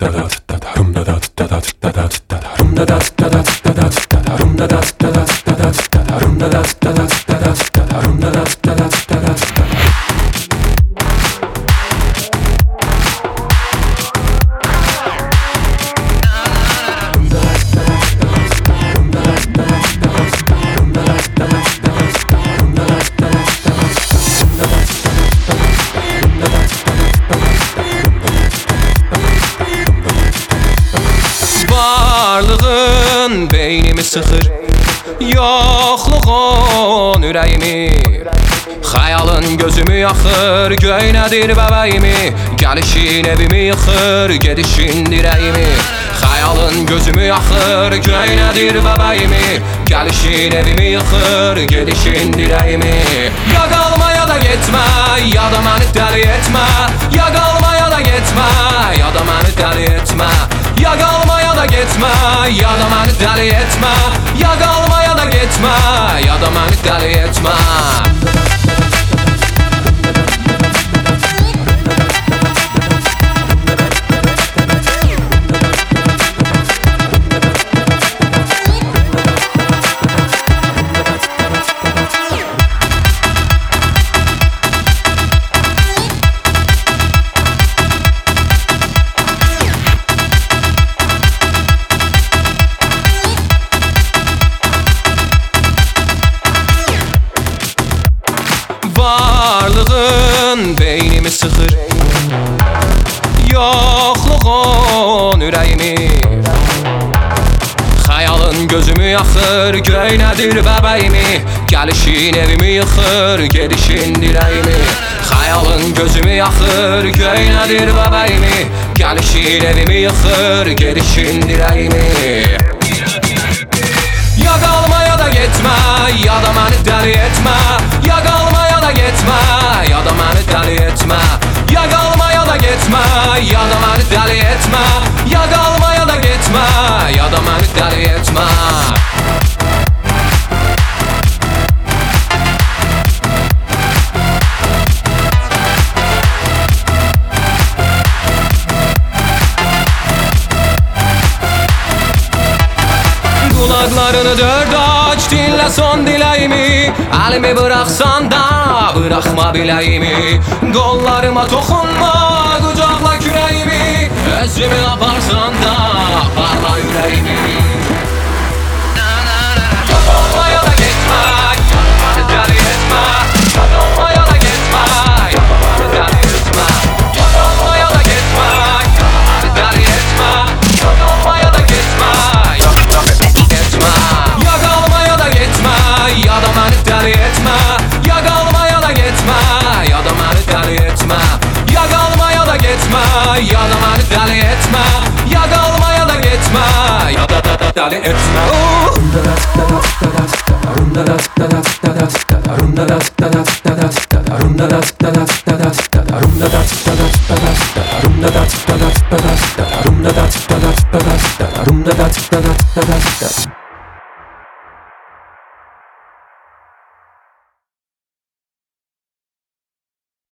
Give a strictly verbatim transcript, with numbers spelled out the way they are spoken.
Varlığın beynimi sıxır, yoxluğun ürəyimi. Xəyalın gözümü yaxır, göynədir bəbəyimi. Gəlişin evimi yıxır, gedişin dirəyimi. Xəyalın gözümü yaxır, göynədir bəbəyimi. Gəlişin evimi yıxır, gedişin dirəyimi. Ya qalma ya da getmə, ya da məni dəli etmə. Ya qalma ya da getmə, ya da məni dəli etmə. Ya qalma ya da getmə, ya da məni dəli etmə. Ya qalma ya da getmə, ya da məni dəli etmə. Varlığın beynimi sıxır, yoxluğun ürəyimi. Xəyalın gözümü yaxır, göynədir bəbəyimi. Gəlişin evimi yıxır, gedişin dirəyimi. Xəyalın gözümü yaxır, göynədir bəbəyimi. Gəlişin evimi yıxır, gedişin dirəyimi. Ya qalma ya da getmə, ya da məni dəli etmə. Ya qalma ya da getmə, ya da məni dəli etmə. Ya qalma ya da getmə, ya da məni dəli etmə. Ya qalma ya da getmə, ya da məni dəli etmə. Kulaklarını dört aç, dinle son diləyimi. Əlimi bıraxsan da, bıraxma biləyimi. Qollarıma toxunma, qucaqla kürəyimi. Özümü aparsan da, aparma ürəyimi. Ya qalma ya da getmə, ya da məni dəli etmə. Ya qalma ya da getmə, ya da məni dəli etmə. Ya qalma ya da getmə, ya da məni dəli etmə. Ya qalma ya da getmə, ya da məni Ya qalma ya da getmə, ya da məni dəli etmə. Ya qalma ya da getmə, ya da məni dəli etmə. Ya qalma ya da getmə, ya da məni dəli etmə. Ya qalma ya da getmə, ya da da da dəli etmə. Rum da da da da da da da da da da da da da da da da da da